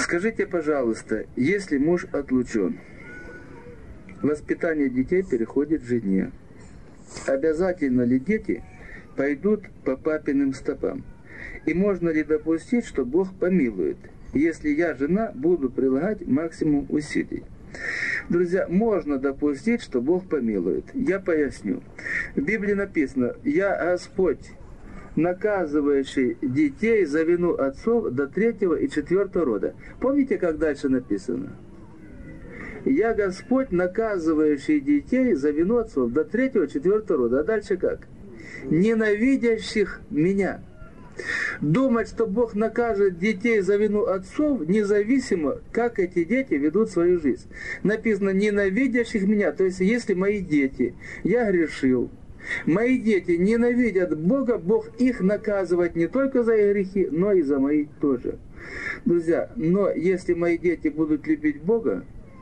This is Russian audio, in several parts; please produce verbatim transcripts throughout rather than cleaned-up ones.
Скажите, пожалуйста, если муж отлучен, воспитание детей переходит жене, обязательно ли дети пойдут по папиным стопам? И можно ли допустить, что Бог помилует, если я, жена, буду прилагать максимум усилий? Друзья, можно допустить, что Бог помилует. Я поясню. В Библии написано: «Я Господь, наказывающий детей за вину отцов до третьего и четвертого рода». Помните, как дальше написано? «Я Господь, наказывающий детей за вину отцов до третьего и четвертого рода». А дальше как? «Ненавидящих меня». Думать, что Бог накажет детей за вину отцов, независимо, как эти дети ведут свою жизнь. Написано: «ненавидящих меня». То есть, если мои дети, я грешил, мои дети ненавидят Бога, Бог их наказывает не только за их грехи, но и за мои тоже. Друзья, но если мои дети будут любить Бога,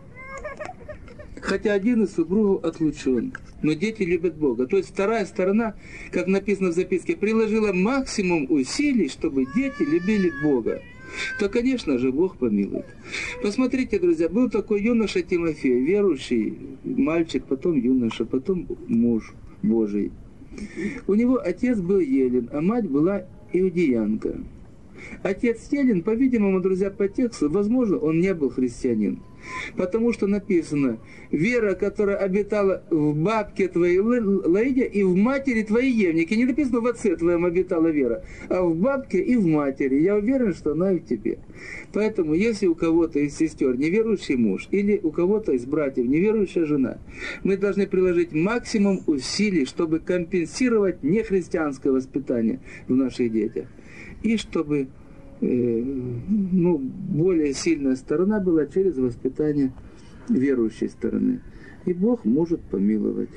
хотя один из супругов отлучен, но дети любят Бога. То есть вторая сторона, как написано в записке, приложила максимум усилий, чтобы дети любили Бога, то, конечно же, Бог помилует. Посмотрите, друзья, был такой юноша Тимофей, верующий мальчик, потом юноша, потом муж Божий. У него отец был еллин, а мать была иудеянка. Отец еллин, по-видимому, друзья, по тексту, возможно, он не был христианин. Потому что написано: «Вера, которая обитала в бабке твоей Лаиде и в матери твоей Евнике». Не написано: «В отце твоем обитала вера», а в бабке и в матери. Я уверен, что она и в тебе. Поэтому, если у кого-то из сестер неверующий муж, или у кого-то из братьев неверующая жена, мы должны приложить максимум усилий, чтобы компенсировать нехристианское воспитание в наших детях. И чтобы ну, более сильная сторона была через воспитание верующей стороны. И Бог может помиловать.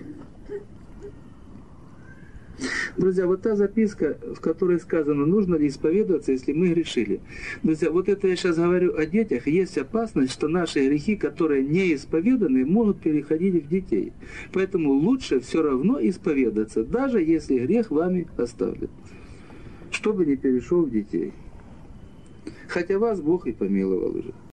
Друзья, вот та записка, в которой сказано, нужно ли исповедоваться, если мы грешили. Друзья, вот это я сейчас говорю о детях. Есть опасность, что наши грехи, которые не исповеданы, могут переходить в детей. Поэтому лучше все равно исповедаться, даже если грех вами оставлен, чтобы не перешел в детей. Хотя вас Бог и помиловал уже.